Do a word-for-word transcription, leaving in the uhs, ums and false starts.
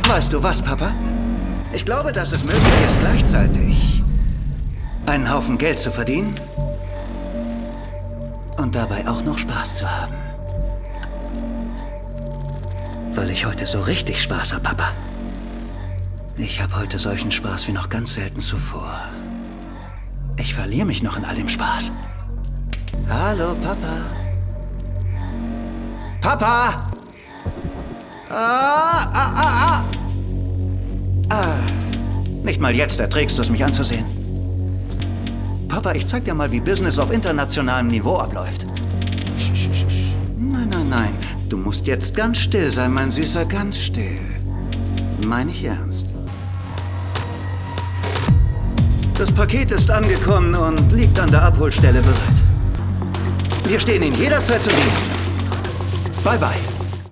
Weißt du was, Papa? Ich glaube, dass es möglich ist, gleichzeitig einen Haufen Geld zu verdienen und dabei auch noch Spaß zu haben. Weil ich heute so richtig Spaß habe, Papa. Ich habe heute solchen Spaß wie noch ganz selten zuvor. Ich verliere mich noch in all dem Spaß. Hallo, Papa. Papa! Ah, ah, ah, ah! Ah, nicht mal jetzt erträgst du es, mich anzusehen. Papa, ich zeig dir mal, wie Business auf internationalem Niveau abläuft. Sch, sch, sch, sch. Nein, nein, nein. Du musst jetzt ganz still sein, mein Süßer, ganz still. Meine ich ernst. Das Paket ist angekommen und liegt an der Abholstelle bereit. Wir stehen Ihnen jederzeit zu Dienst. Bye, bye.